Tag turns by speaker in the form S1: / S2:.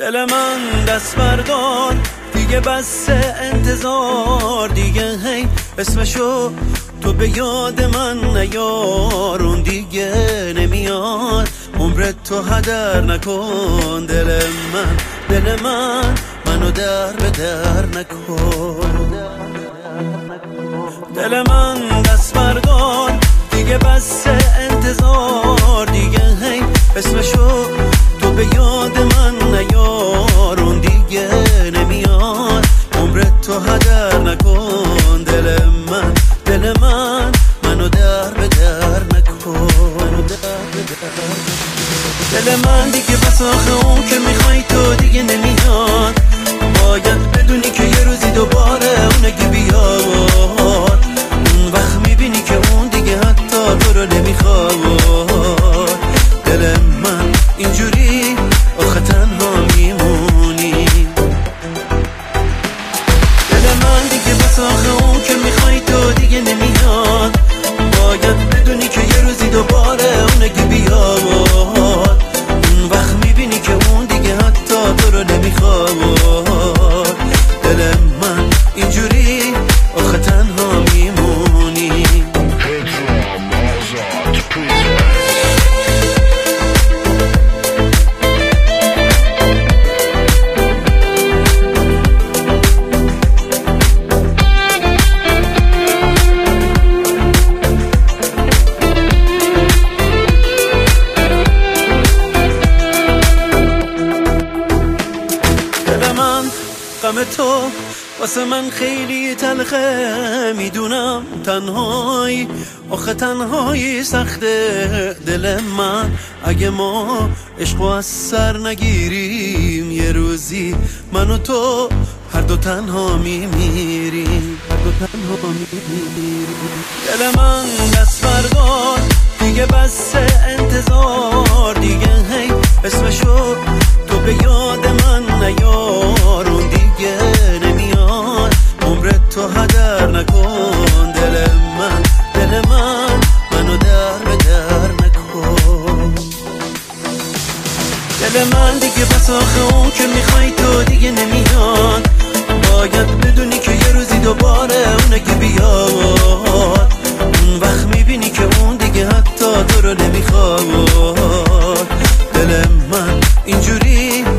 S1: دل من دست بردار دیگه بس انتظار، دیگه هی اسمشو تو به یاد من نیار، اون دیگه نمیاد، عمرت تو هدر نکن. دل من منو در به در نکن. دل من دست بردار دیگه بس انتظار، دیگه هی اسمشو تو به یاد من نیار، اون دیگه نمیاد، عمرت تو هدر نکن. دل من منو در به در نکن. دل من دیگه بس آخه اون که میخوای تو دیگه نمیاد، باید بدونی که یه روزی دوباره اونگی بیاد، اون وقت میبینی که اون دیگه حتی تو رو نمیخواد. دل من اینجوری آخه تنها میمونی. دل من دیگه بس آخه اون که میخوای تو دیگه نمیاد، باید بدونی که یه روزی دوباره اونگی بیاد، اون وقت میبینی که اون دیگه حتی تو رو نمیخواد. دل من اینجوری آخه تنها میمونی. غم تو واسه من خیلی تلخه، میدونم تنهایی آخه تنهایی سخته. دل من اگه ما عشقو از سر نگیریم، یه روزی من و تو هر دو تنها میمیریم. دل من دست بردار دیگه بس انتظار، دیگه هی اسمشو تو به یاد من نیار، اون دیگه نمیاد، عمرت تو هدر نکن. دل من منو در به در نکن. دل من دیگه بس آخه اون که میخوای تو دیگه نمیاد، باید بدونی که یه روزی دوباره اونگی بیاد، اون وقت میبینی که اون دیگه حتی تو رو نمیخواد. دل من اینجوری